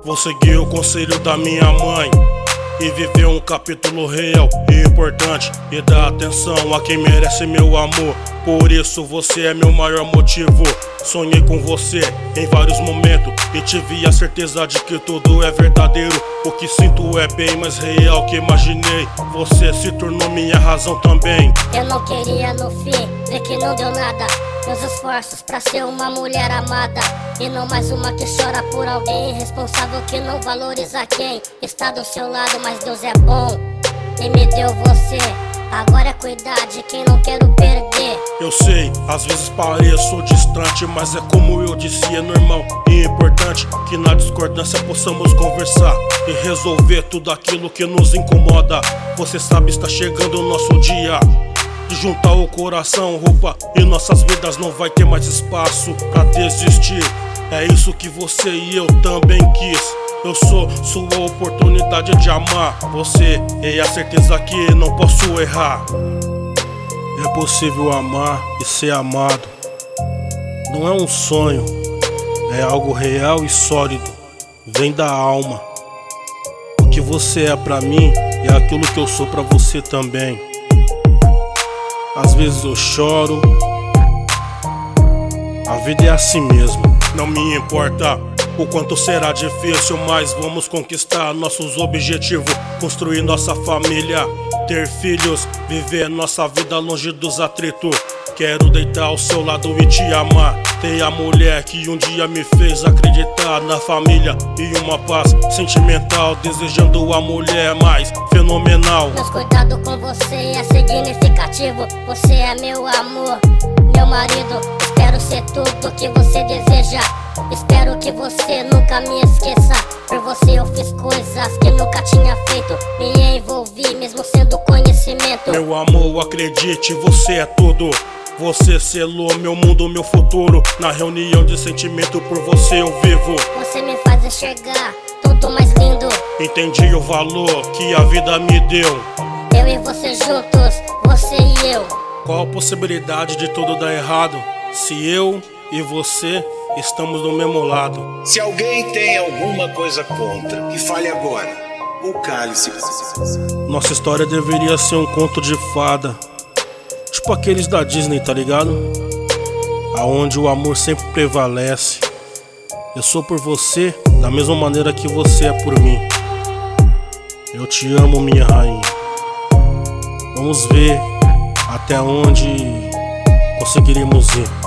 Vou seguir o conselho da minha mãe e viver um capítulo real e importante, e dar atenção a quem merece meu amor. Por isso você é meu maior motivo. Sonhei com você em vários momentos e tive a certeza de que tudo é verdadeiro. O que sinto é bem mais real que imaginei. Você se tornou minha razão também. Eu não queria no fim ver que não deu nada. Meus esforços pra ser uma mulher amada, e não mais uma que chora por alguém irresponsável que não valoriza quem está do seu lado. Mas Deus é bom e me deu você. Agora é cuidar de quem não quero perder. Eu sei, às vezes pareço distante, mas é como eu disse, é normal e importante que na discordância possamos conversar e resolver tudo aquilo que nos incomoda. Você sabe, está chegando o nosso dia de juntar o coração, roupa, e nossas vidas não vai ter mais espaço pra desistir. É isso que você e eu também quis. Eu sou sua oportunidade de amar você, e a certeza que não posso errar. É possível amar e ser amado. Não é um sonho, é algo real e sólido. Vem da alma. O que você é pra mim é aquilo que eu sou pra você também. Às vezes eu choro. A vida é assim mesmo. Não me importa o quanto será difícil, mas vamos conquistar nossos objetivos. Construir nossa família, ter filhos, viver nossa vida longe dos atritos. Quero deitar ao seu lado e te amar. Ter a mulher que um dia me fez acreditar na família e uma paz sentimental, desejando a mulher mais fenomenal. Meus cuidados com você é significativo. Você é meu amor, meu marido. Espero ser tudo que você deseja. Espero que você nunca me esqueça. Por você eu fiz coisas que nunca tinha feito. Me envolvi mesmo sendo conhecimento. Meu amor, acredite, você é tudo. Você selou meu mundo, meu futuro. Na reunião de sentimento por você eu vivo. Você me faz enxergar tudo mais lindo. Entendi o valor que a vida me deu. Eu e você juntos, você e eu. Qual a possibilidade de tudo dar errado se eu e você estamos do mesmo lado? Se alguém tem alguma coisa contra, que fale agora, ou cale-se. Nossa história deveria ser um conto de fada, tipo aqueles da Disney, tá ligado? Aonde o amor sempre prevalece. Eu sou por você da mesma maneira que você é por mim. Eu te amo, minha rainha. Vamos ver até onde conseguiremos ir.